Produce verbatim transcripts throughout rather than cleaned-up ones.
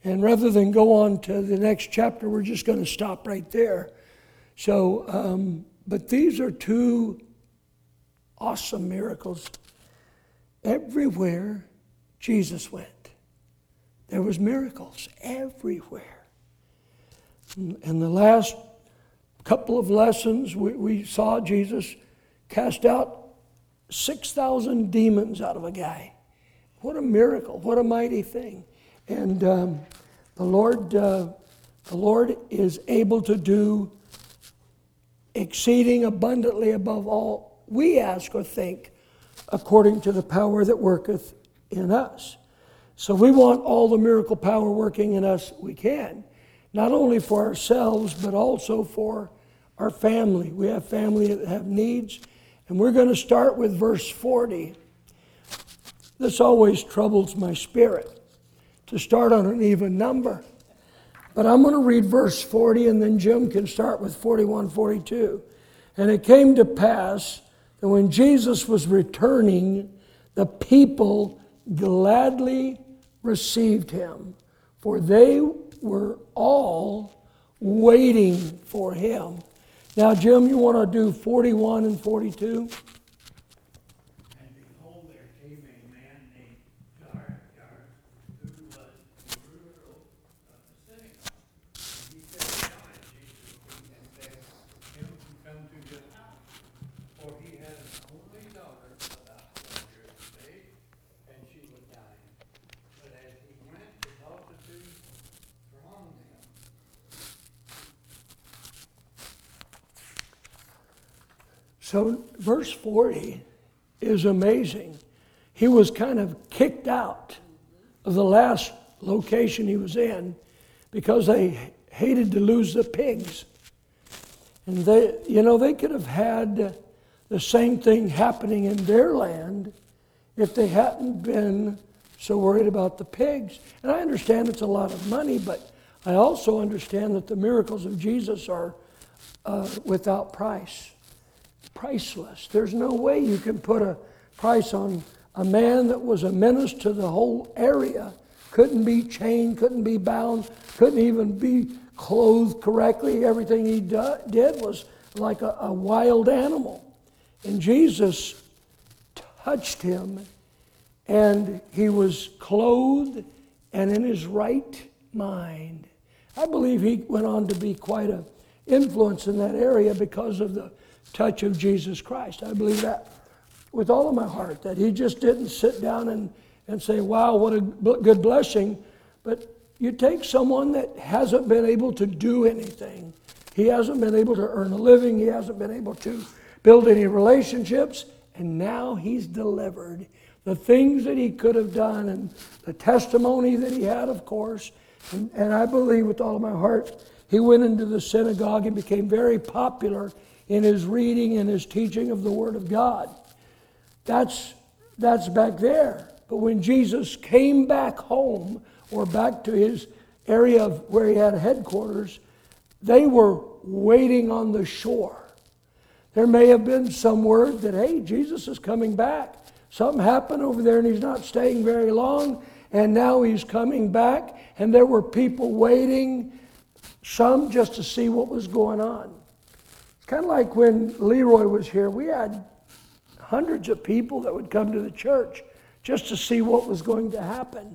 And rather than go on to the next chapter, we're just going to stop right there. So, um, but these are two awesome miracles. Everywhere Jesus went, there was miracles everywhere. And the last couple of lessons, we, we saw Jesus cast out six thousand demons out of a guy. What a miracle, what a mighty thing. And um, the Lord, uh, the Lord is able to do exceeding abundantly above all we ask or think, according to the power that worketh in us. So we want all the miracle power working in us we can, not only for ourselves, but also for our family. We have family that have needs, and we're going to start with verse forty. This always troubles my spirit, to start on an even number. But I'm going to read verse forty, and then Jim can start with forty-one, forty-two. And it came to pass that when Jesus was returning, the people gladly received him, for they were all waiting for him. Now, Jim, you want to do forty-one and forty-two? So verse forty is amazing. He was kind of kicked out of the last location he was in because they hated to lose the pigs. And they, you know, they could have had the same thing happening in their land if they hadn't been so worried about the pigs. And I understand it's a lot of money, but I also understand that the miracles of Jesus are uh, without price. Priceless. There's no way you can put a price on a man that was a menace to the whole area. Couldn't be chained, couldn't be bound, couldn't even be clothed correctly. Everything he do, did was like a, a wild animal. And Jesus touched him, and he was clothed and in his right mind. I believe he went on to be quite an influence in that area because of the touch of Jesus Christ. I believe that with all of my heart, that he just didn't sit down and, and say, wow, what a good blessing. But you take someone that hasn't been able to do anything. He hasn't been able to earn a living. He hasn't been able to build any relationships. And now he's delivered. The things that he could have done and the testimony that he had, of course. And, and I believe with all of my heart, he went into the synagogue and became very popular in his reading and his teaching of the Word of God. That's, that's back there. But when Jesus came back home or back to his area of where he had headquarters, they were waiting on the shore. There may have been some word that, hey, Jesus is coming back. Something happened over there and he's not staying very long, and now he's coming back. And there were people waiting, some just to see what was going on. Kind of like when Leroy was here, we had hundreds of people that would come to the church just to see what was going to happen.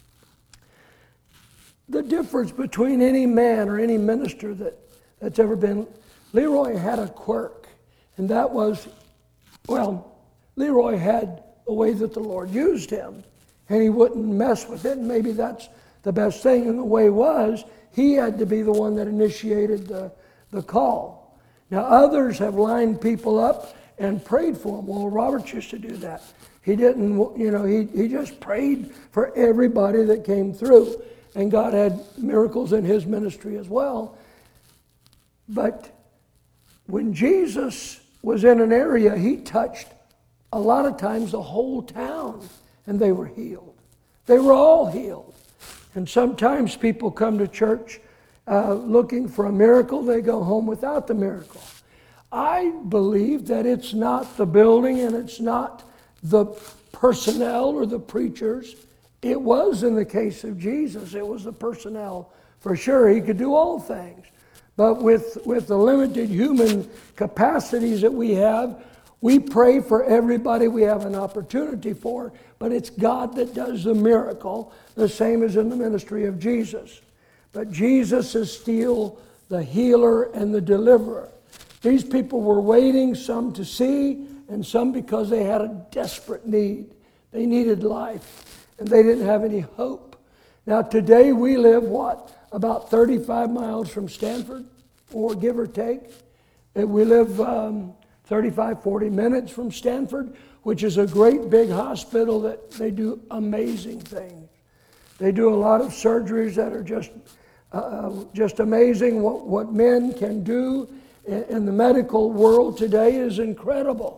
The difference between any man or any minister that, that's ever been, Leroy had a quirk, and that was, well, Leroy had the way that the Lord used him, and he wouldn't mess with it, and maybe that's the best thing. And the way was, he had to be the one that initiated the, the call. Now, others have lined people up and prayed for them. Well, Roberts used to do that. He didn't, you know, he, he just prayed for everybody that came through. And God had miracles in his ministry as well. But when Jesus was in an area, he touched a lot of times the whole town, and they were healed. They were all healed. And sometimes people come to church Uh, looking for a miracle, they go home without the miracle. I believe that it's not the building and it's not the personnel or the preachers. it was in the case of Jesus. It was the personnel for sure. He could do all things. But with, with the limited human capacities that we have, we pray for everybody we have an opportunity for, but it's God that does the miracle, the same as in the ministry of Jesus. But Jesus is still the healer and the deliverer. These people were waiting, some to see, and some because they had a desperate need. They needed life, and they didn't have any hope. Now today we live, what, about thirty-five miles from Stanford, or give or take. And we live um, thirty-five, forty minutes from Stanford, which is a great big hospital that they do amazing things. They do a lot of surgeries that are just uh, just amazing. What, what men can do in, in the medical world today is incredible.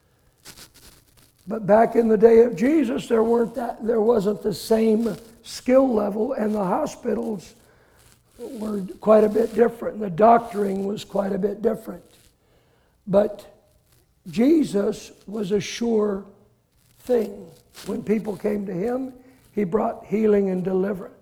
But back in the day of Jesus, there weren't that there wasn't the same skill level, and the hospitals were quite a bit different. The doctoring was quite a bit different. But Jesus was a sure thing. When people came to him, he brought healing and deliverance.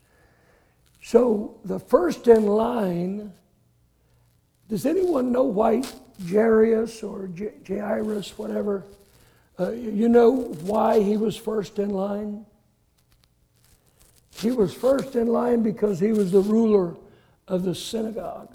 So the first in line, does anyone know why Jairus or Jairus, whatever, uh, you know why he was first in line? He was first in line because he was the ruler of the synagogue.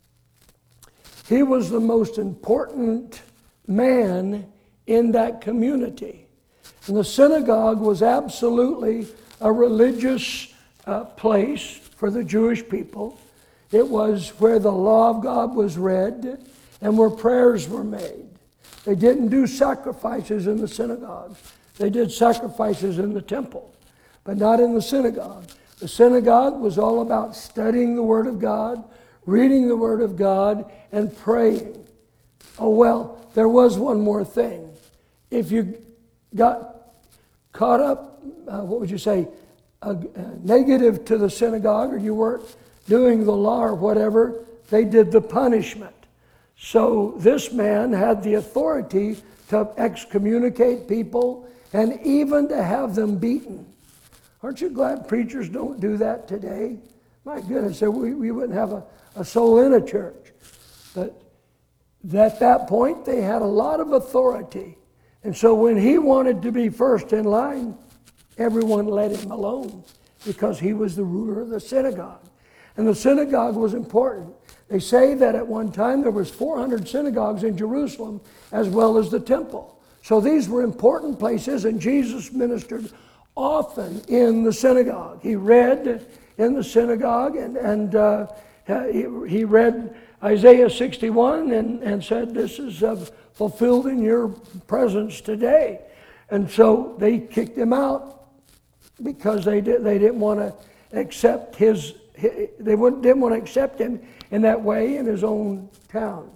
He was the most important man in that community. And the synagogue was absolutely a religious uh, place for the Jewish people. It was where the law of God was read and where prayers were made. They didn't do sacrifices in the synagogues. They did sacrifices in the temple, but not in the synagogue. The synagogue was all about studying the Word of God, reading the Word of God, and praying. Oh, well, there was one more thing. If you got caught up, uh, what would you say, uh, uh, negative to the synagogue, or you weren't doing the law or whatever, they did the punishment. So this man had the authority to excommunicate people and even to have them beaten. Aren't you glad preachers don't do that today? My goodness, we, we wouldn't have a, a soul in a church. But at that point, they had a lot of authority. And so when he wanted to be first in line, everyone let him alone because he was the ruler of the synagogue. And the synagogue was important. They say that at one time there was four hundred synagogues in Jerusalem as well as the temple. So these were important places, and Jesus ministered often in the synagogue. He read in the synagogue, and, and uh, he, he read Isaiah sixty-one and, and said, this is uh, fulfilled in your presence today. And so they kicked him out because they, did, they didn't want to accept his, his they wouldn't, didn't want to accept him in that way in his own town.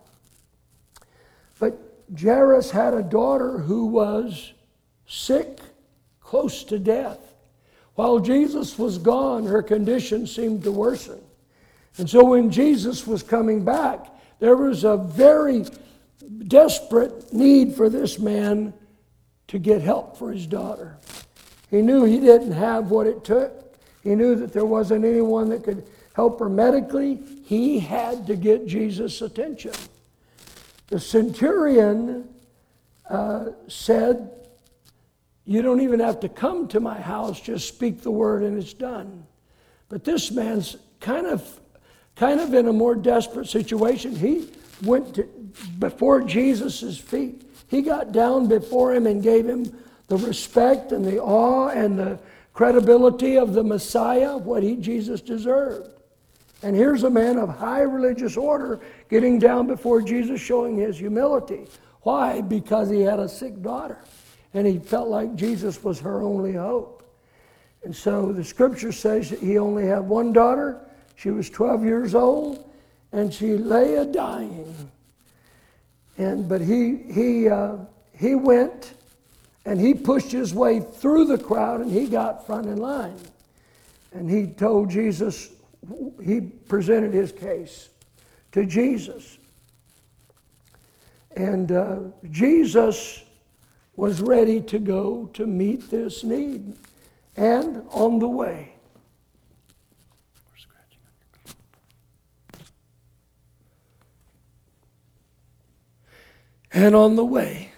But Jairus had a daughter who was sick, close to death. While Jesus was gone, her condition seemed to worsen. And so when Jesus was coming back, there was a very desperate need for this man to get help for his daughter. He knew he didn't have what it took. He knew that there wasn't anyone that could help her medically. He had to get Jesus' attention. The centurion uh, said, you don't even have to come to my house, just speak the word and it's done. But this man's kind of, kind of in a more desperate situation. He went to, before Jesus' feet. He got down before him and gave him the respect and the awe and the credibility of the Messiah, what he, Jesus deserved. And here's a man of high religious order getting down before Jesus, showing his humility. Why? Because he had a sick daughter. And he felt like Jesus was her only hope. And so the scripture says that he only had one daughter. She was twelve years old, and she lay a-dying. And but he he uh, he went, and he pushed his way through the crowd, and he got front in line. And he told Jesus, he presented his case to Jesus. And uh, Jesus was ready to go to meet this need. And on the way. And on the way.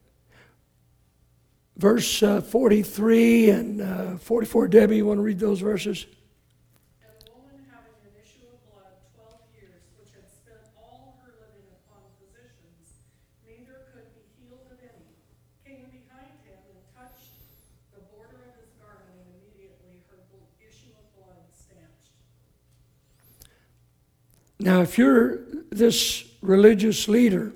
Verse uh, forty-three and uh, forty-four. Debbie, you want to read those verses? And a woman having an issue of blood twelve years, which had spent all her living upon physicians, neither could be healed of any, came behind him and touched the border of his garment, and immediately her issue of blood stanched. Now, if you're this religious leader,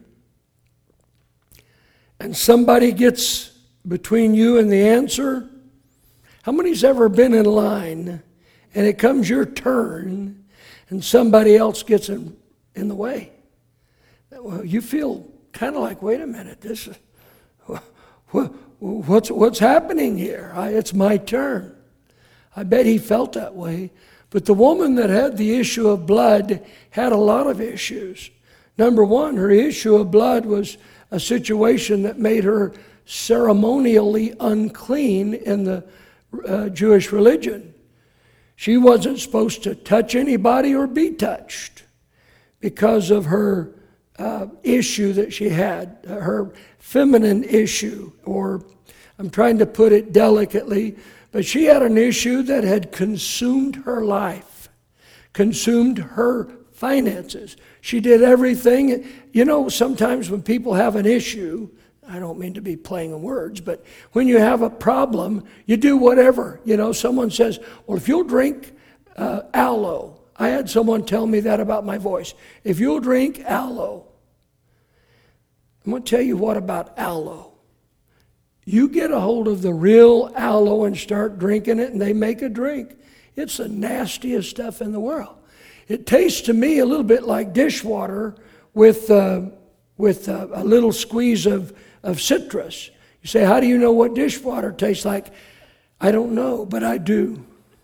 and somebody gets between you and the answer, how many's ever been in line and it comes your turn and somebody else gets in, in the way? Well, you feel kind of like, wait a minute, this is, what, what's, what's happening here? I, it's my turn. I bet he felt that way. But the woman that had the issue of blood had a lot of issues. Number one, her issue of blood was a situation that made her ceremonially unclean in the uh, Jewish religion. She wasn't supposed to touch anybody or be touched because of her uh, issue that she had, her feminine issue, or I'm trying to put it delicately, but she had an issue that had consumed her life, consumed her finances. She did everything. You know, sometimes when people have an issue, I don't mean to be playing on words, but when you have a problem, you do whatever. You know, someone says, well, if you'll drink uh, aloe. I had someone tell me that about my voice. If you'll drink aloe, I'm going to tell you what about aloe. You get a hold of the real aloe and start drinking it, and they make a drink. It's the nastiest stuff in the world. It tastes to me a little bit like dishwater with uh, with uh, a little squeeze of, of citrus. You say, how do you know what dishwater tastes like? I don't know, but I do.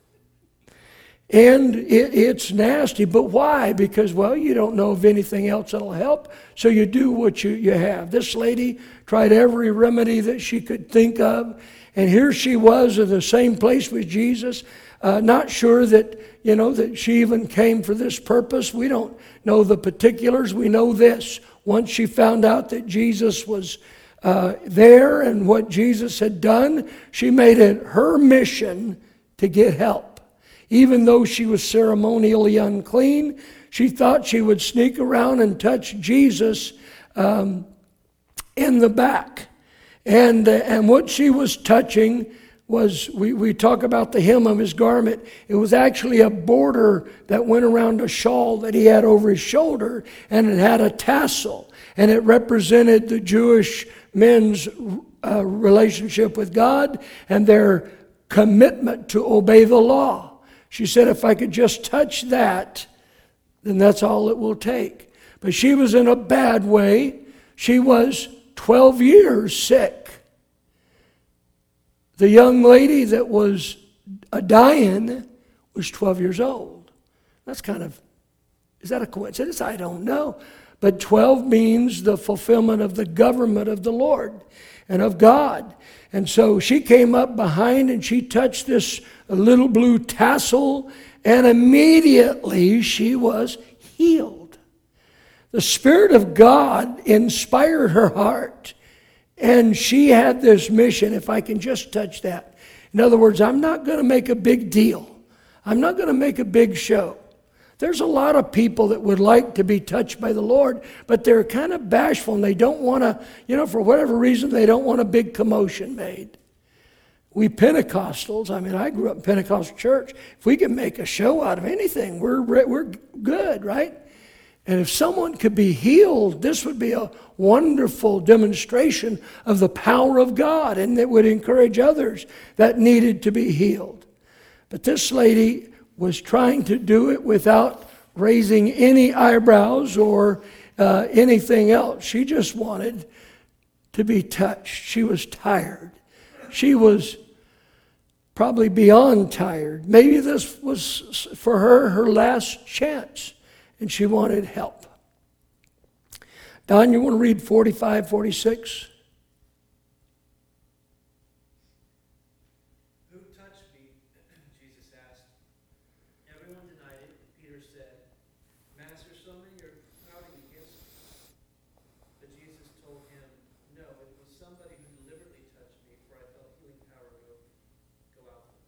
And it, it's nasty, but why? Because, well, you don't know of anything else that'll help, so you do what you, you have. This lady tried every remedy that she could think of, and here she was in the same place with Jesus, uh, not sure that, you know, that she even came for this purpose. We don't know the particulars. We know this. Once she found out that Jesus was uh, there and what Jesus had done, she made it her mission to get help. Even though she was ceremonially unclean, she thought she would sneak around and touch Jesus um, in the back. And, uh, and what she was touching was, we, we talk about the hem of his garment. It was actually a border that went around a shawl that he had over his shoulder, and it had a tassel. And it represented the Jewish men's uh, relationship with God and their commitment to obey the law. She said, if I could just touch that, then that's all it will take. But she was in a bad way. She was twelve years sick. The young lady that was a dying was twelve years old. That's kind of, is that a coincidence? I don't know. But twelve means the fulfillment of the government of the Lord and of God. And so she came up behind and she touched this little blue tassel, and immediately she was healed. The Spirit of God inspired her heart, and she had this mission, if I can just touch that. In other words, I'm not going to make a big deal. I'm not going to make a big show. There's a lot of people that would like to be touched by the Lord, but they're kind of bashful, and they don't want to, you know, for whatever reason, they don't want a big commotion made. We Pentecostals, I mean, I grew up in Pentecostal church. If we can make a show out of anything, we're we're good, right? And if someone could be healed, this would be a wonderful demonstration of the power of God, and it would encourage others that needed to be healed. But this lady was trying to do it without raising any eyebrows or uh, anything else. She just wanted to be touched. She was tired. She was probably beyond tired. Maybe this was for her her last chance, and she wanted help. Don, you want to read forty-five, forty-six? Who touched me? Master, so many are crowding against me. But Jesus told him, no, it was somebody who deliberately touched me, for I felt healing power go, go out from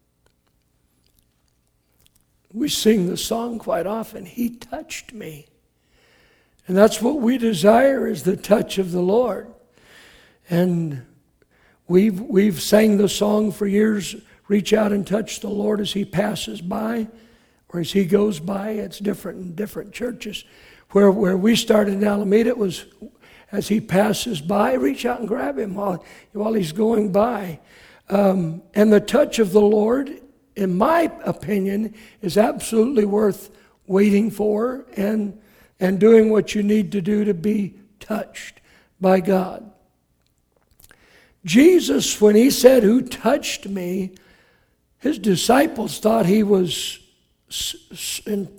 me. We sing the song quite often, He touched me. And that's what we desire, is the touch of the Lord. And we've, we've sang the song for years, reach out and touch the Lord as He passes by, or as He goes by. It's different in different churches. Where, where we started in Alameda, it was as He passes by, reach out and grab Him while, while He's going by. Um, and the touch of the Lord, in my opinion, is absolutely worth waiting for and, and doing what you need to do to be touched by God. Jesus, when He said, who touched me, His disciples thought He was, in,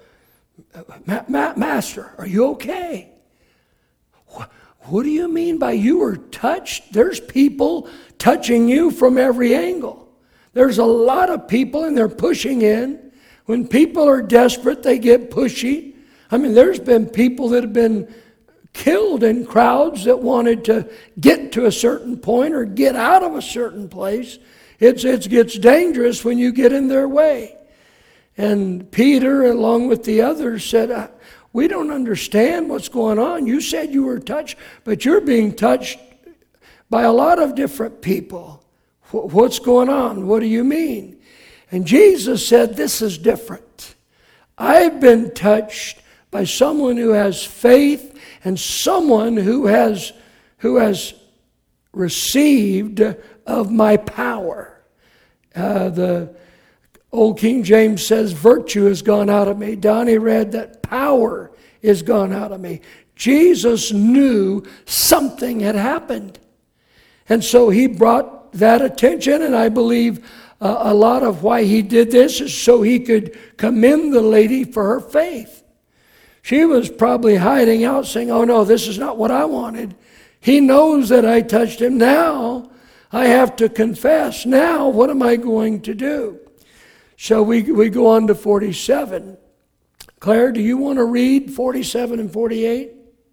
Master, are you okay? What do you mean by you were touched? There's people touching you from every angle. There's a lot of people, and they're pushing in. When people are desperate, they get pushy. I mean, there's been people that have been killed in crowds that wanted to get to a certain point or get out of a certain place. It's, it gets dangerous when you get in their way. And Peter, along with the others, said, we don't understand what's going on. You said you were touched, but you're being touched by a lot of different people. What's going on? What do you mean? And Jesus said, this is different. I've been touched by someone who has faith and someone who has, who has received of my power. Uh, the Old King James says, virtue has gone out of me. Donnie read that power is gone out of me. Jesus knew something had happened. And so He brought that attention, and I believe uh, a lot of why He did this is so He could commend the lady for her faith. She was probably hiding out saying, oh no, this is not what I wanted. He knows that I touched Him. Now I have to confess. Now what am I going to do? So we, we go on to forty-seven. Claire, do you want to read forty-seven and forty-eight?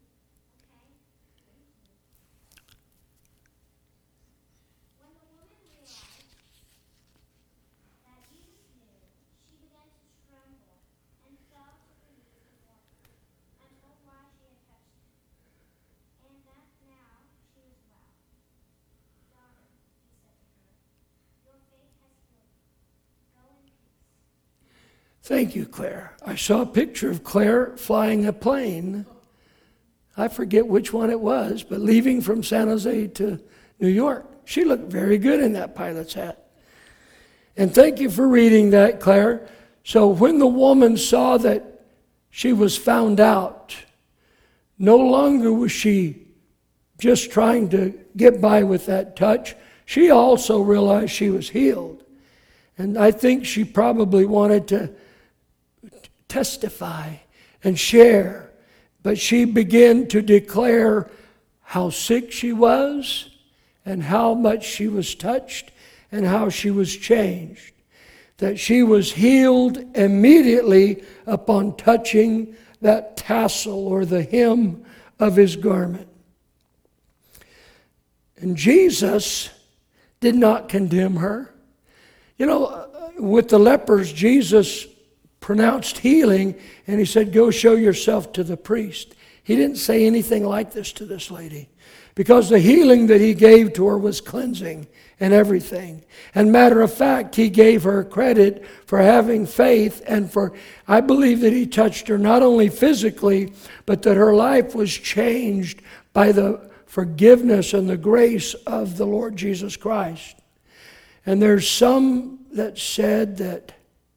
Thank you, Claire. I saw a picture of Claire flying a plane. I forget which one it was, but leaving from San Jose to New York. She looked very good in that pilot's hat. And thank you for reading that, Claire. So when the woman saw that she was found out, no longer was she just trying to get by with that touch. She also realized she was healed. And I think she probably wanted to testify and share. But she began to declare how sick she was and how much she was touched and how she was changed. That she was healed immediately upon touching that tassel or the hem of His garment. And Jesus did not condemn her. You know, with the lepers, Jesus pronounced healing, and He said, go show yourself to the priest. He didn't say anything like this to this lady, because the healing that He gave to her was cleansing and everything. And matter of fact, He gave her credit for having faith, and for, I believe that He touched her not only physically, but that her life was changed by the forgiveness and the grace of the Lord Jesus Christ. And there's some that said that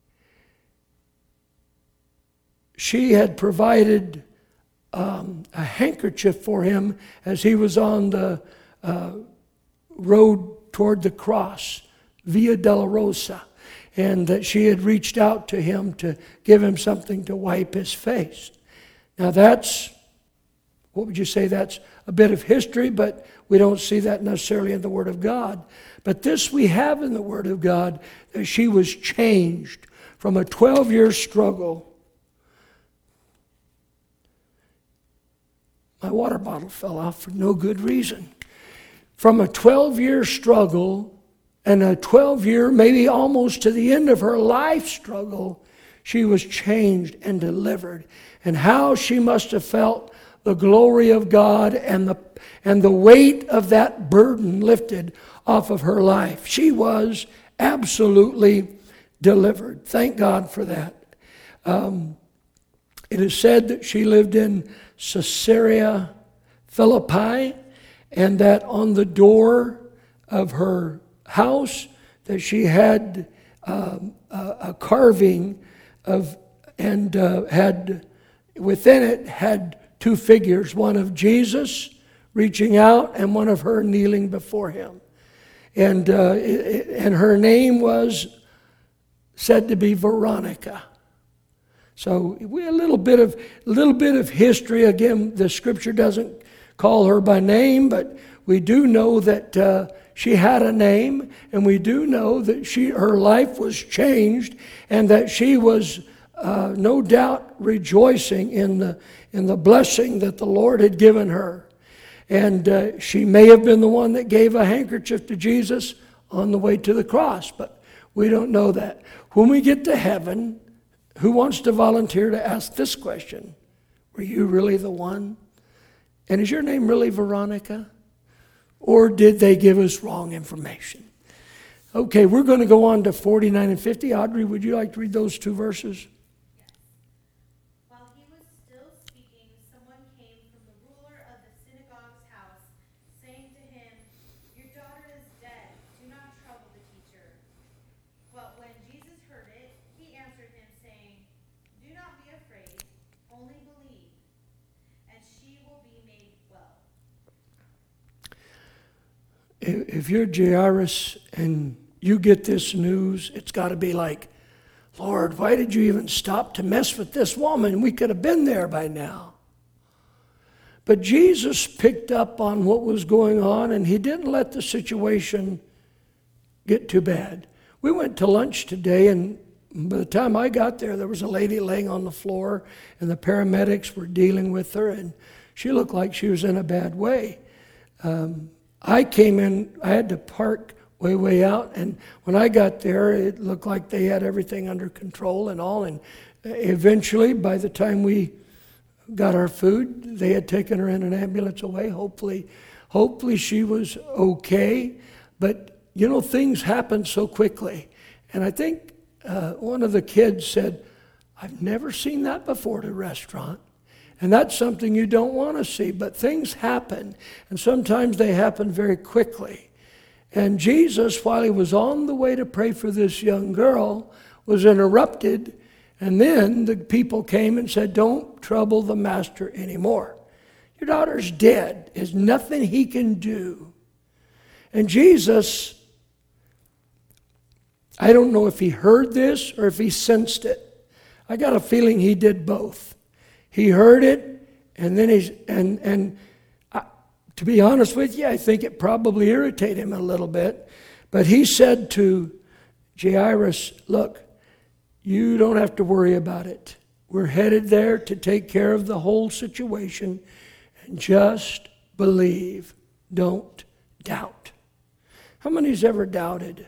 she had provided um, a handkerchief for him as he was on the uh, road toward the cross, Via Dolorosa, and that she had reached out to him to give him something to wipe his face. Now that's, what would you say, that's a bit of history, but we don't see that necessarily in the Word of God. But this we have in the Word of God, that she was changed from a twelve-year struggle My water bottle fell off for no good reason. From a twelve-year struggle and a twelve-year, maybe almost to the end of her life struggle, she was changed and delivered. And how she must have felt the glory of God and the, and the weight of that burden lifted off of her life. She was absolutely delivered. Thank God for that. Um, it is said that she lived in Caesarea Philippi, and that on the door of her house that she had um, a, a carving of, and uh, had within it had two figures, one of Jesus reaching out and one of her kneeling before him. And uh, it, and her name was said to be Veronica. So we a little bit of a little bit of history. Again, the scripture doesn't call her by name, but we do know that uh, she had a name, and we do know that she her life was changed, and that she was uh, no doubt rejoicing in the in the blessing that the Lord had given her. And uh, she may have been the one that gave a handkerchief to Jesus on the way to the cross, but we don't know that. When we get to heaven, who wants to volunteer to ask this question? Were you really the one? And is your name really Veronica? Or did they give us wrong information? Okay, we're going to go on to forty-nine and fifty. Audrey, would you like to read those two verses? Yes. While he was still speaking, someone came from the ruler of the synagogue's house, saying to him, "Your daughter is dead. Do not trouble the teacher." But when Jesus heard it, he answered him, saying, "Do not be afraid, only believe, and she will be made well." If you're Jairus and you get this news, it's got to be like, Lord, why did you even stop to mess with this woman? We could have been there by now. But Jesus picked up on what was going on, and he didn't let the situation get too bad. We went to lunch today, and by the time I got there, there was a lady laying on the floor, and the paramedics were dealing with her, and she looked like she was in a bad way. Um, I came in, I had to park way, way out, and when I got there, it looked like they had everything under control and all, and eventually, by the time we got our food, they had taken her in an ambulance away. Hopefully, hopefully she was okay, but you know, things happen so quickly, and I think uh, one of the kids said, "I've never seen that before at a restaurant." And that's something you don't want to see, but things happen, and sometimes they happen very quickly. And Jesus, while he was on the way to pray for this young girl, was interrupted, and then the people came and said, "Don't trouble the master anymore. Your daughter's dead. There's nothing he can do." And Jesus, I don't know if he heard this or if he sensed it. I got a feeling he did both. He heard it, and then he's, and, and I, to be honest with you, I think it probably irritated him a little bit. But he said to Jairus, "Look, you don't have to worry about it. We're headed there to take care of the whole situation. And just believe. Don't doubt." How many's ever doubted?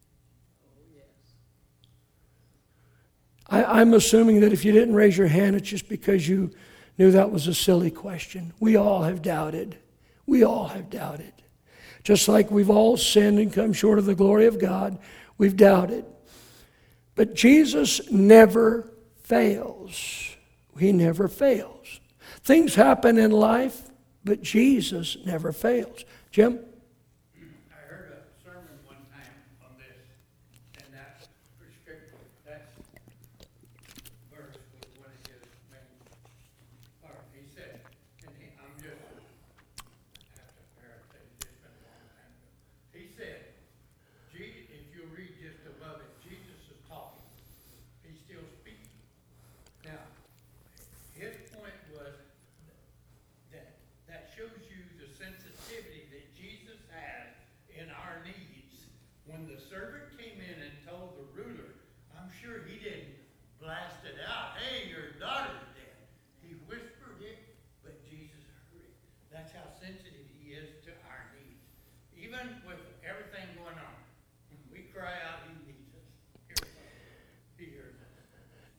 I, I'm assuming that if you didn't raise your hand, it's just because you knew that was a silly question. We all have doubted. We all have doubted. Just like we've all sinned and come short of the glory of God, we've doubted. But Jesus never fails. He never fails. Things happen in life, but Jesus never fails. Jim? I heard a sermon one time on this, and that prescription, that verse was one of his main part. He said, and he, I'm just, I have to paraphrase, it's been a long time ago. He said, "Je- if you read just above it, Jesus is talking. He's still speaking. Now, his point was that that shows you the sensitivity that Jesus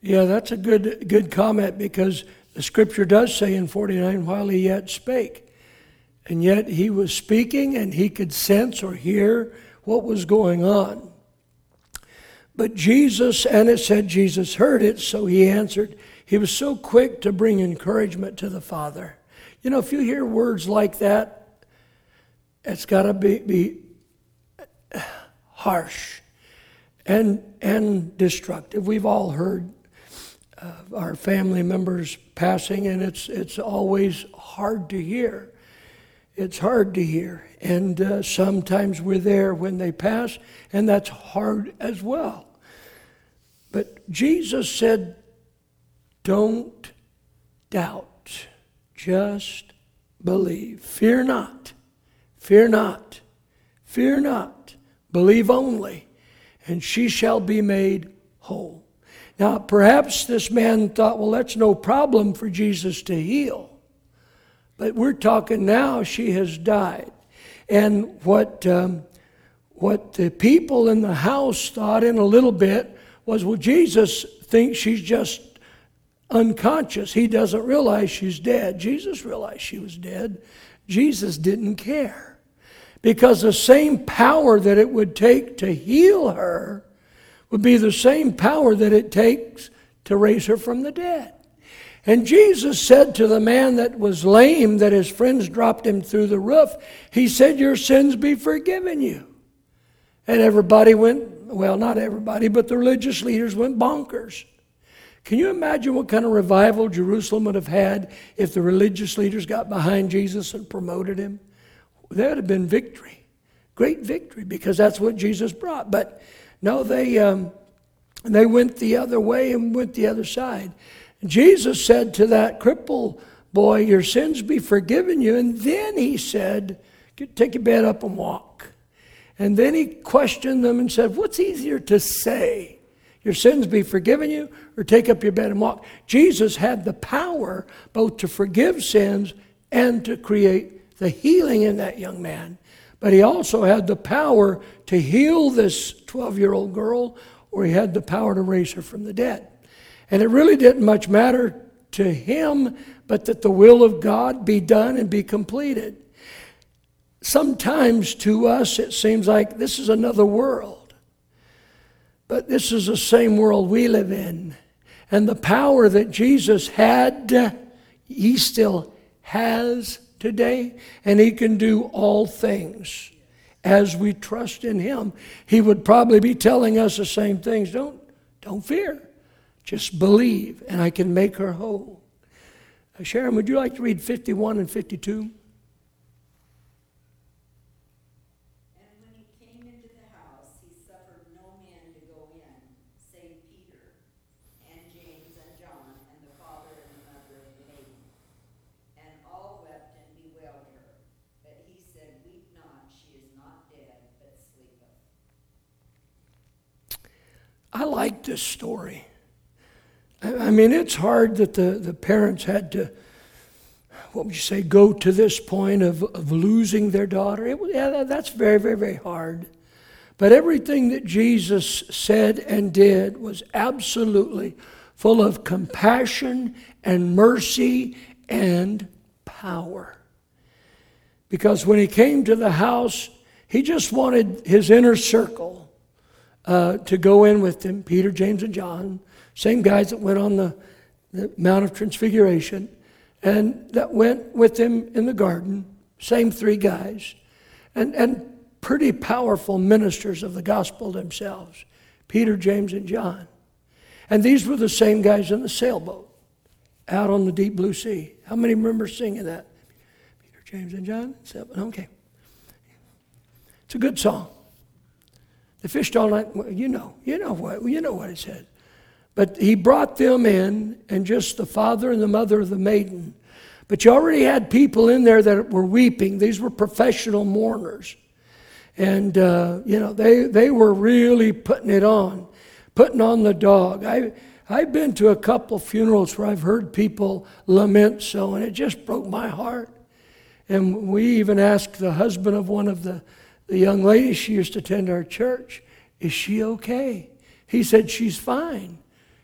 Yeah, that's a good good comment, because the scripture does say in forty-nine, while he yet spake. And yet he was speaking and he could sense or hear what was going on. But Jesus, and it said Jesus heard it, so he answered. He was so quick to bring encouragement to the Father. You know, if you hear words like that, it's got to be, be harsh and, and destructive. We've all heard of our family members passing, and it's, it's always hard to hear. It's hard to hear. And uh, sometimes we're there when they pass, and that's hard as well. But Jesus said, don't doubt, just believe. Fear not, fear not, fear not. Believe only, and she shall be made whole. Now, perhaps this man thought, well, that's no problem for Jesus to heal. But we're talking now, she has died. And what, um, what the people in the house thought in a little bit was, well, Jesus thinks she's just unconscious. He doesn't realize she's dead. Jesus realized she was dead. Jesus didn't care. Because the same power that it would take to heal her would be the same power that it takes to raise her from the dead. And Jesus said to the man that was lame, that his friends dropped him through the roof, he said, your sins be forgiven you. And everybody went, well, not everybody, but the religious leaders went bonkers. Can you imagine what kind of revival Jerusalem would have had if the religious leaders got behind Jesus and promoted him? There would have been victory, great victory, because that's what Jesus brought. But no, they um, they went the other way and went the other side. Jesus said to that cripple boy, your sins be forgiven you. And then he said, take your bed up and walk. And then he questioned them and said, what's easier to say? Your sins be forgiven you, or take up your bed and walk? Jesus had the power both to forgive sins and to create the healing in that young man. But he also had the power to heal this twelve-year-old girl, or he had the power to raise her from the dead. And it really didn't much matter to him, but that the will of God be done and be completed. Sometimes to us it seems like this is another world. But this is the same world we live in. And the power that Jesus had, he still has today. And he can do all things as we trust in him. He would probably be telling us the same things. Don't, don't fear. Just believe, and I can make her whole. Uh, Sharon, would you like to read fifty-one and fifty-two? And when he came into the house, he suffered no man to go in, save Peter, and James, and John, and the father and the mother of the maiden. And all wept and bewailed her. But he said, weep not, she is not dead, but sleepeth. I like this story. I mean, it's hard that the, the parents had to, what would you say, go to this point of, of losing their daughter. It, yeah, that's very, very, very hard. But everything that Jesus said and did was absolutely full of compassion and mercy and power. Because when he came to the house, he just wanted his inner circle uh, to go in with him, Peter, James, and John. Same guys that went on the, the Mount of Transfiguration and that went with him in the garden. Same three guys. And, and pretty powerful ministers of the gospel themselves. Peter, James, and John. And these were the same guys in the sailboat out on the deep blue sea. How many remember singing that? Peter, James, and John? Okay. It's a good song. They fished all night. Well, you know, you know what, you know what it said. But he brought them in, and just the father and the mother of the maiden. But you already had people in there that were weeping. These were professional mourners. And, uh, you know, they, they were really putting it on, putting on the dog. I, I've been to a couple funerals where I've heard people lament so, and it just broke my heart. And we even asked the husband of one of the, the young ladies, she used to attend our church, is she okay? He said, she's fine.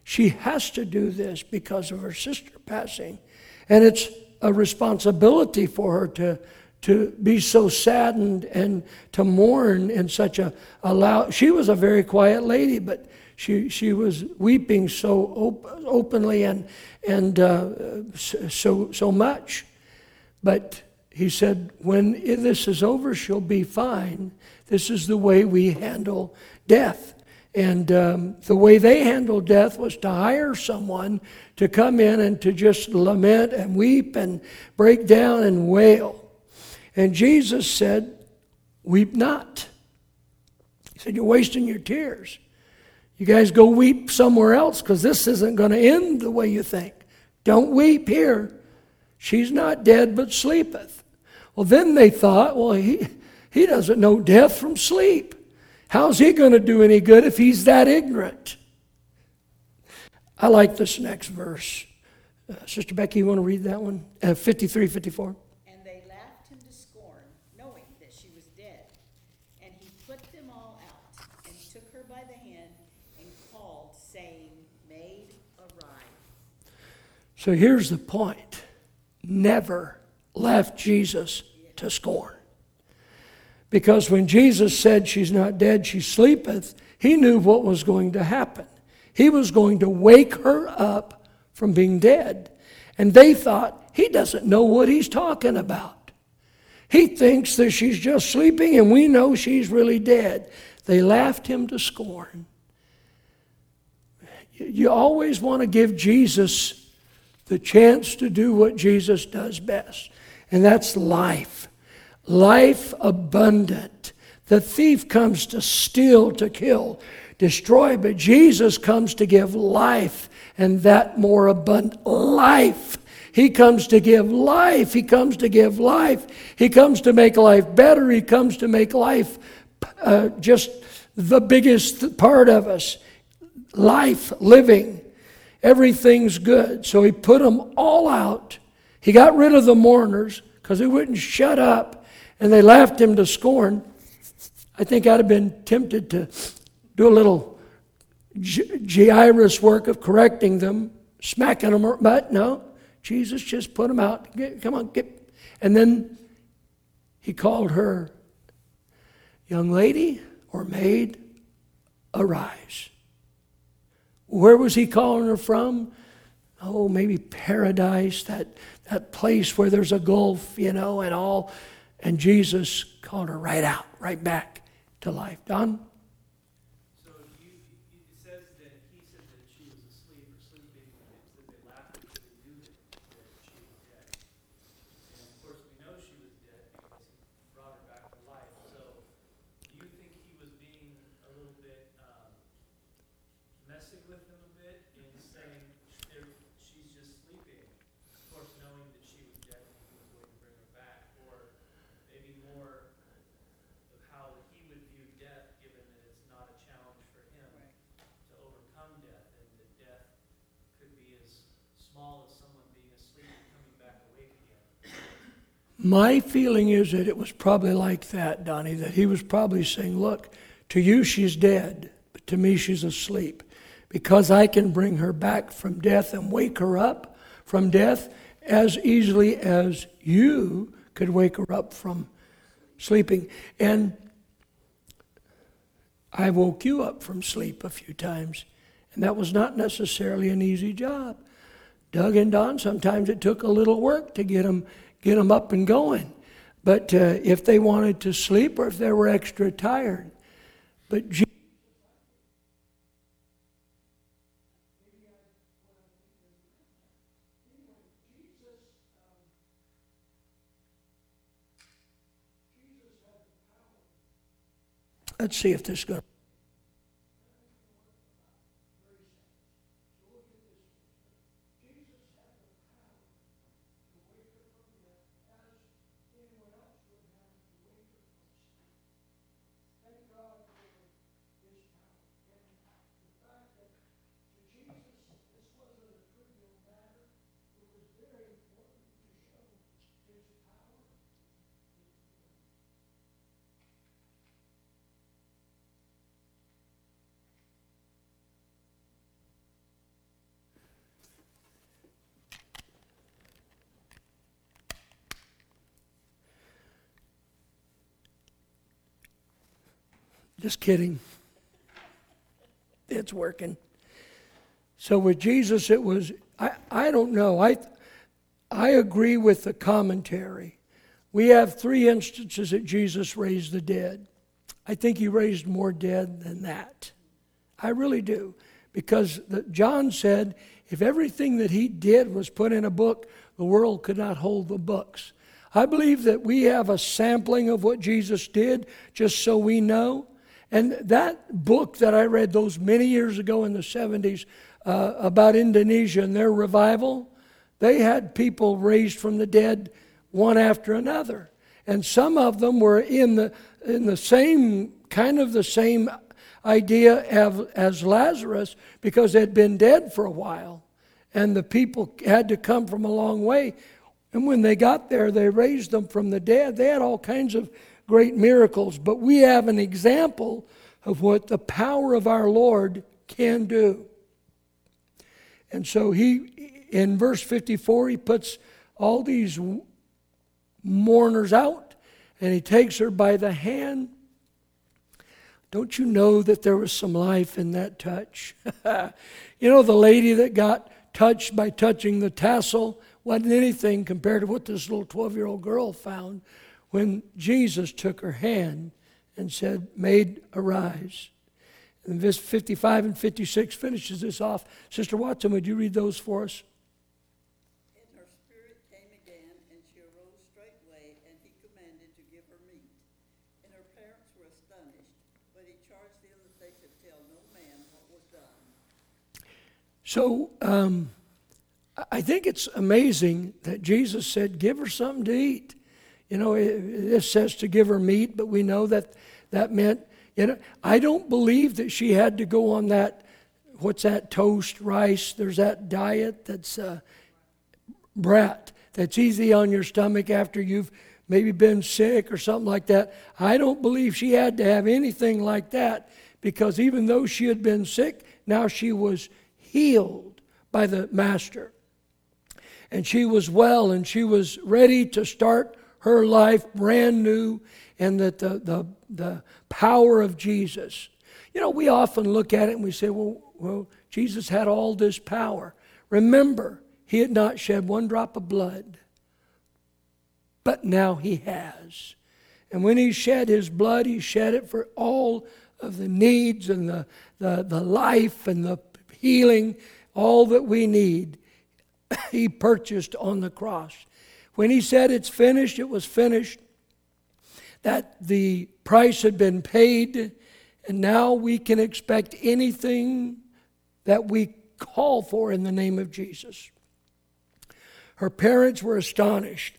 she has to do this because of her sister passing. And it's a responsibility for her to, to be so saddened and to mourn in such a, a loud... She was a very quiet lady, but she, she was weeping so op- openly and, and uh, so, so much. But he said, when this is over, she'll be fine. This is the way we handle death. And um, the way they handled death was to hire someone to come in and to just lament and weep and break down and wail. And Jesus said, weep not. He said, you're wasting your tears. You guys go weep somewhere else because this isn't going to end the way you think. Don't weep here. She's not dead but sleepeth. Well, then they thought, well, he, he doesn't know death from sleep. How's he going to do any good if he's that ignorant? I like this next verse. Uh, Sister Becky, you want to read that one? Uh, fifty-three, fifty-four. And they laughed him to scorn, knowing that she was dead. And he put them all out, and took her by the hand, and called, saying, Maid, arise. So here's the point. Never left Jesus to scorn. Because when Jesus said she's not dead, she sleepeth, he knew what was going to happen. He was going to wake her up from being dead. And they thought, he doesn't know what he's talking about. He thinks that she's just sleeping and we know she's really dead. They laughed him to scorn. You always want to give Jesus the chance to do what Jesus does best. And that's life. Life abundant. The thief comes to steal, to kill, destroy, but Jesus comes to give life, and that more abundant life. He comes to give life. He comes to give life. He comes to make life better. He comes to make life uh, just the biggest part of us. Life, living. Everything's good. So he put them all out. He got rid of the mourners because they wouldn't shut up. And they laughed him to scorn. I think I'd have been tempted to do a little Jairus work of correcting them, smacking them. But no, Jesus just put them out. Get, come on, get. And then he called her, young lady or maid, arise. Where was he calling her from? Oh, maybe paradise, that, that place where there's a gulf, you know, and all. And Jesus called her right out, right back to life. Don? So you, you- it says that he said that she was asleep or sleeping, and it said they laughed because they knew that, that she was dead. And of course, we know she was dead because he brought her back to life. So do you think he was being a little bit um, messing with him a bit in saying there- she's just sleeping, of course knowing that she was dead and he was going to bring her back, or maybe more of how he would view death, given that it's not a challenge for him to overcome death, and that death could be as small as someone being asleep and coming back awake again. My feeling is that it was probably like that, Donnie, that he was probably saying, look, to you she's dead, but to me she's asleep. Because I can bring her back from death and wake her up from death as easily as you could wake her up from sleeping. And I woke you up from sleep a few times, and that was not necessarily an easy job. Doug and Don, sometimes it took a little work to get them, get them up and going. But uh, if they wanted to sleep or if they were extra tired. But Jesus, let's see if this is going to. Just kidding. It's working. So with Jesus, it was, I, I don't know. I, I agree with the commentary. We have three instances that Jesus raised the dead. I think he raised more dead than that. I really do. Because the, John said, if everything that he did was put in a book, the world could not hold the books. I believe that we have a sampling of what Jesus did, just so we know. And that book that I read those many years ago in the seventies uh, about Indonesia and their revival, they had people raised from the dead one after another. And some of them were in the in the same, kind of the same idea as, as Lazarus, because they'd been dead for a while. And the people had to come from a long way. And when they got there, they raised them from the dead. They had all kinds of great miracles. But we have an example of what the power of our Lord can do. And so he, in verse fifty-four, he puts all these mourners out, and he takes her by the hand. Don't you know that there was some life in that touch? You know, the lady that got touched by touching the tassel wasn't anything compared to what this little twelve-year-old girl found when Jesus took her hand and said, "Maid, arise." And verse fifty-five and fifty-six finishes this off. Sister Watson, would you read those for us? And her spirit came again, and she arose straightway, and he commanded to give her meat. And her parents were astonished, but he charged them that they should tell no man what was done. So, um, I think it's amazing that Jesus said, give her something to eat. You know, it, it says to give her meat, but we know that that meant, you know, I don't believe that she had to go on that, what's that, toast, rice, there's that diet that's uh, brat, that's easy on your stomach after you've maybe been sick or something like that. I don't believe she had to have anything like that, because even though she had been sick, now she was healed by the Master. And she was well, and she was ready to start her life brand new, and that the, the, the power of Jesus. You know, we often look at it and we say, well, well, Jesus had all this power. Remember, he had not shed one drop of blood, but now he has. And when he shed his blood, he shed it for all of the needs and the, the, the life and the healing, all that we need. He purchased on the cross. When he said it's finished, it was finished. That the price had been paid, and now we can expect anything that we call for in the name of Jesus. Her parents were astonished.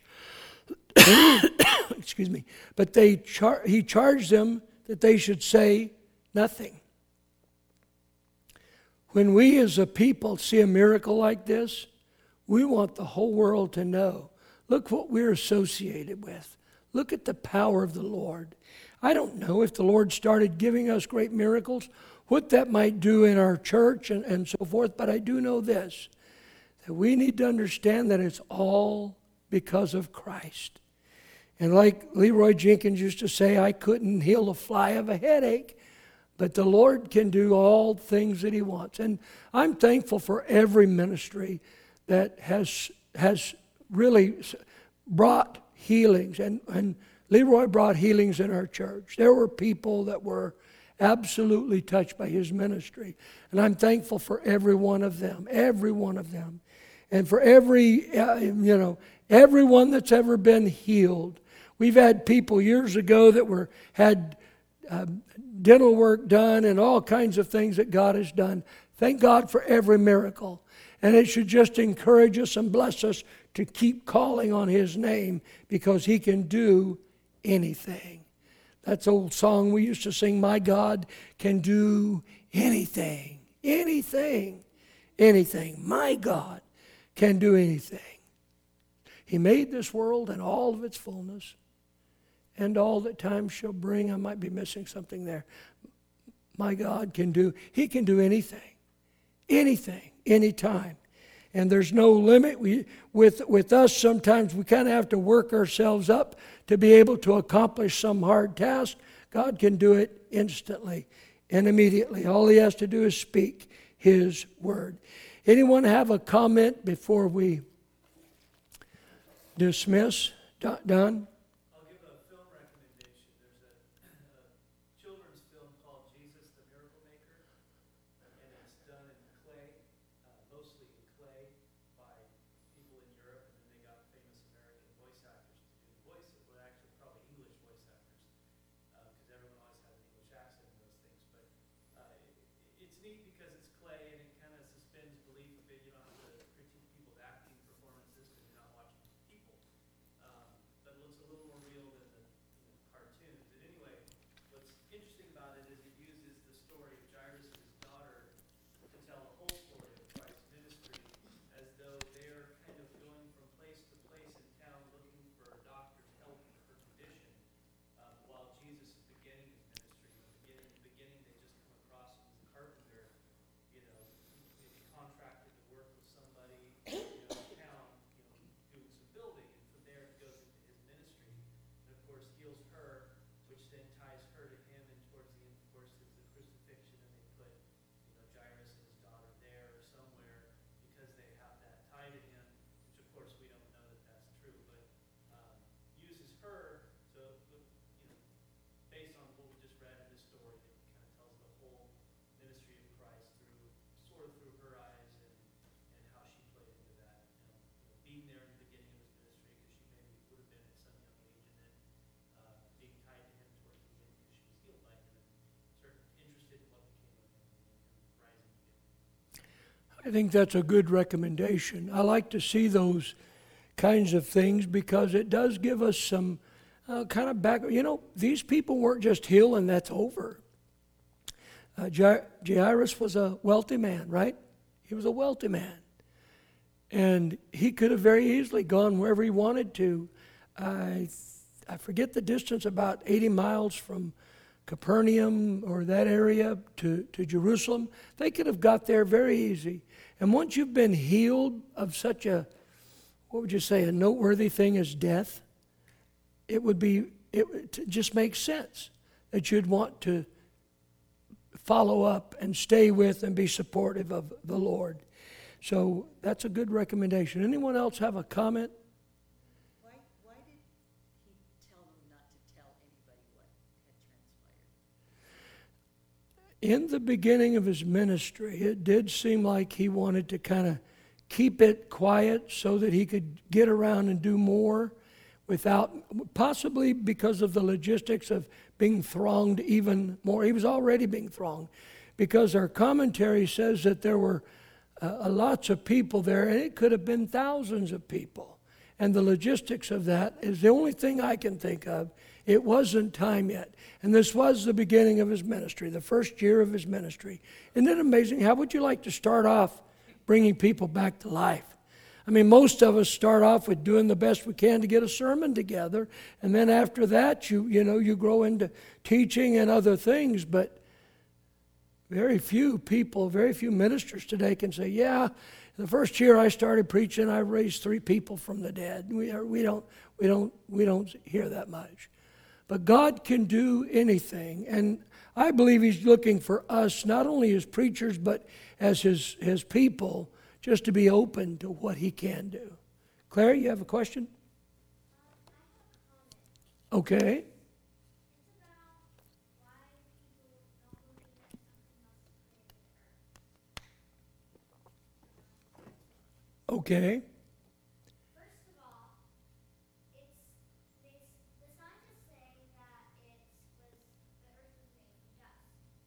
Excuse me. But they char- he charged them that they should say nothing. When we as a people see a miracle like this, we want the whole world to know. Look what we're associated with. Look at the power of the Lord. I don't know if the Lord started giving us great miracles, what that might do in our church and, and so forth, but I do know this, that we need to understand that it's all because of Christ. And like Leroy Jenkins used to say, I couldn't heal the fly of a headache, but the Lord can do all things that he wants. And I'm thankful for every ministry that has has really brought healings. And, and Leroy brought healings in our church. There were people that were absolutely touched by his ministry. And I'm thankful for every one of them, every one of them. And for every, uh, you know, everyone that's ever been healed. We've had people years ago that were had uh, dental work done and all kinds of things that God has done. Thank God for every miracle. And it should just encourage us and bless us to keep calling on his name, because he can do anything. That's an old song we used to sing, my God can do anything, anything, anything. My God can do anything. He made this world and all of its fullness, and all that time shall bring. I might be missing something there. My God can do, he can do anything, anything, anytime. And there's no limit. We, with, with us, sometimes we kind of have to work ourselves up to be able to accomplish some hard task. God can do it instantly and immediately. All he has to do is speak his word. Anyone have a comment before we dismiss? Don? I'll give a film recommendation. There's a, a children's film called Jesus the Miracle Maker, and it's done in clay, uh, mostly in clay, by people in Europe, and then they got famous American voice actors to do the voices, well, actually probably English voice actors, because everyone always has an English accent in those things. But uh, it, it's neat because it's clay, and it kind of suspends belief a bit. You don't have to critique people's acting performances because you're not watching people. Um, but it looks a little more real than the you know, cartoons. And anyway, what's interesting about it is it uses the story of Jairus' daughter to tell the whole story of Christ's ministry, as though they're kind of going from place to place in town looking for a doctor's help in her condition, um, while Jesus is beginning his ministry. In the beginning, in the beginning, they just come across him as a carpenter, you know, maybe contracted to work with somebody, you know, in town, you know, doing some building, and from there he goes into his ministry, and of course heals her, which then ties her to him, and towards the end, of course, is the crucifixion, and they put, you know, Jairus and his daughter there or somewhere because they have that tie to him, which of course we don't know that that's true, but um, uses her to, you know, based on what we just read in this story, it kind of tells the whole ministry of Christ through, sort of through her eyes, and, and how she played into that, you know, you know, being there in the beginning of his ministry, because she maybe would have been at some young age, and then uh, being tied to him towards the end because she was healed by him, and sort of interested in what became of him, and him rising again. I think that's a good recommendation. I like to see those kinds of things because it does give us some uh, kind of back. You know, these people weren't just healed and that's over. Uh, Jair- Jairus was a wealthy man, right? He was a wealthy man. And he could have very easily gone wherever he wanted to. I, I forget the distance, about eighty miles from Capernaum or that area to, to Jerusalem. They could have got there very easy. And once you've been healed of such a, what would you say, a noteworthy thing as death, it would be, it, it just makes sense that you'd want to follow up and stay with and be supportive of the Lord. So that's a good recommendation. Anyone else have a comment? Why, why did he tell them not to tell anybody what had transpired? In the beginning of his ministry, it did seem like he wanted to kind of keep it quiet so that he could get around and do more without, possibly because of the logistics of being thronged even more. He was already being thronged because our commentary says that there were uh, lots of people there, and it could have been thousands of people. And the logistics of that is the only thing I can think of. It wasn't time yet. And this was the beginning of his ministry, the first year of his ministry. Isn't it amazing? How would you like to start off bringing people back to life? I mean, most of us start off with doing the best we can to get a sermon together, and then after that, you you know, you grow into teaching and other things, but very few people, very few ministers today can say, yeah, the first year I started preaching, I raised three people from the dead. We are, we don't we don't we don't hear that much. But God can do anything, and I believe he's looking for us, not only as preachers, but as his, his people, just to be open to what he can do. Claire, you have a question? Okay. Okay. First of all, it's they, the scientists say that it was the Earth was made from dust.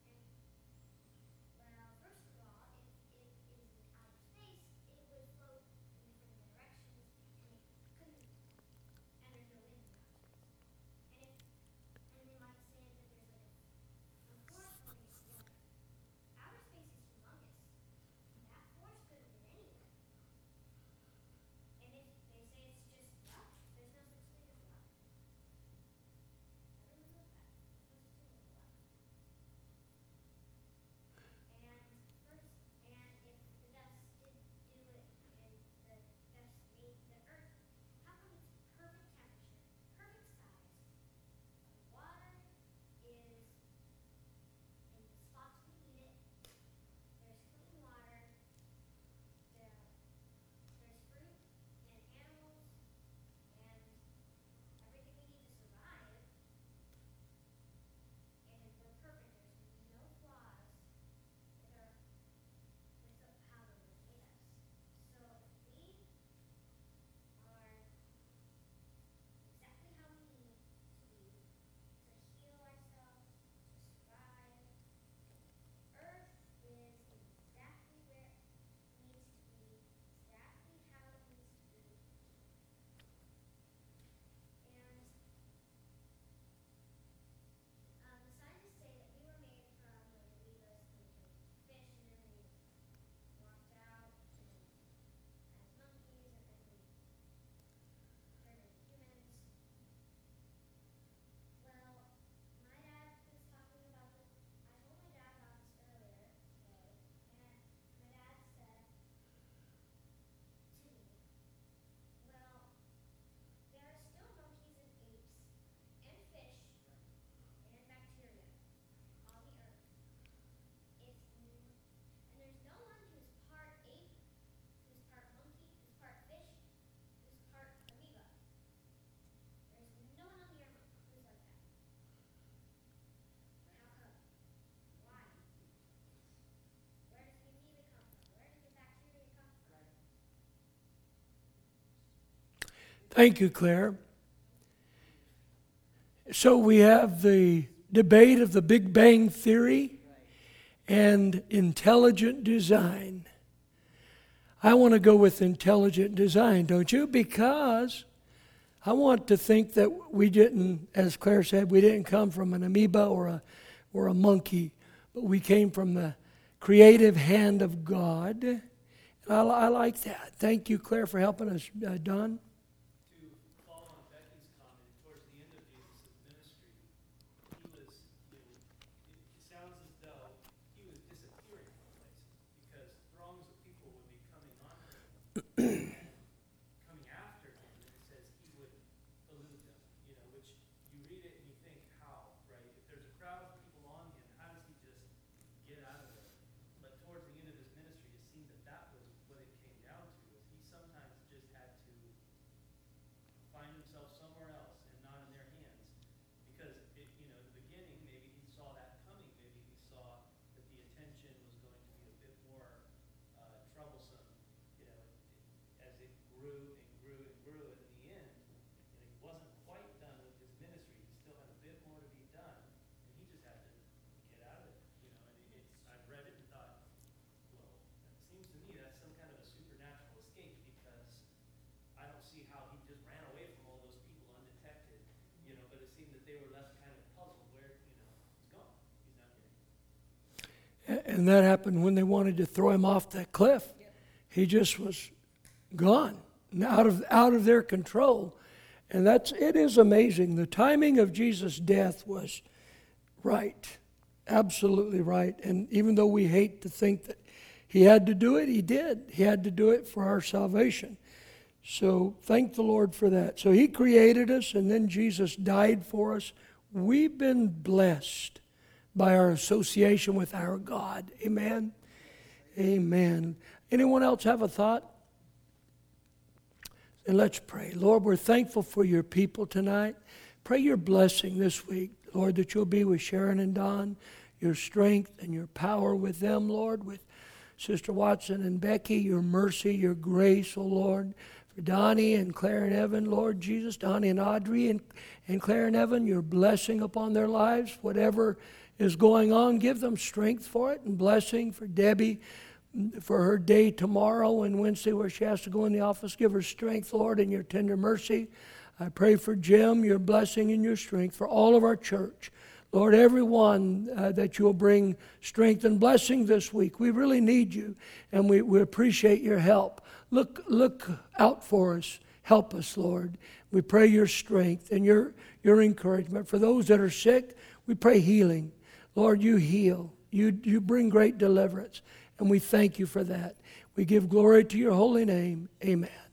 And well, first of all, if it is in outer space, it would float in different directions, and it couldn't. And there's no wind in outer space. And if and they might say that there's like a, a force holding it together. Outer space is humongous. That force could have been anywhere. Thank you, Claire. So we have the debate of the Big Bang Theory and intelligent design. I want to go with intelligent design, don't you? Because I want to think that we didn't, as Claire said, we didn't come from an amoeba or a or a monkey, but we came from the creative hand of God. And I, I like that. Thank you, Claire, for helping us, uh, Don. To follow on Becky's comment, towards the end of Jesus' ministry, he was, you know, it, it sounds as though he was disappearing from places because throngs of people would be coming on him, coming after him, and it says he would elude them, you know, which you read it and you think, how, right? If there's a crowd of people on him, how does he just get out of there? But towards the end of his ministry, it seemed that that was what it came down to, was he sometimes just had to find himself somewhere else and not in their hands. Because, it, you know, in the beginning, maybe he saw that coming. Maybe he saw that the attention was going to be a bit more uh, troublesome, you know, as it grew and grew and grew. And in the end, you know, he wasn't quite done with his ministry. He still had a bit more to be done. And he just had to get out of it, you know. And it, it's, I've read it and thought, well, it seems to me that's some kind of a supernatural escape, because I don't see how he just ran away from all those people undetected, you know, but it seemed that they were left kind of puzzled where, you know, he's gone. He's not here. A- And that happened when they wanted to throw him off that cliff. He just was gone, out of out of their control. And that's it is amazing. The timing of Jesus' death was right, absolutely right. And even though we hate to think that he had to do it, he did. He had to do it for our salvation. So thank the Lord for that. So he created us, and then Jesus died for us. We've been blessed by our association with our God. Amen. Amen. Anyone else have a thought? And let's pray. Lord, we're thankful for your people tonight. Pray your blessing this week, Lord, that you'll be with Sharon and Don, your strength and your power with them, Lord, with Sister Watson and Becky, your mercy, your grace, oh Lord, for Donnie and Claire and Evan, Lord Jesus, Donnie and Audrey and, and Claire and Evan, your blessing upon their lives, whatever is going on, give them strength for it, and blessing for Debbie, for her day tomorrow and Wednesday where she has to go in the office. Give her strength, Lord, and your tender mercy. I pray for Jim, your blessing and your strength, for all of our church. Lord, everyone uh, that you'll bring strength and blessing this week. We really need you, and we, we appreciate your help. Look, look out for us. Help us, Lord. We pray your strength and your, your encouragement. For those that are sick, we pray healing. Lord, you heal. You, you bring great deliverance. And we thank you for that. We give glory to your holy name. Amen.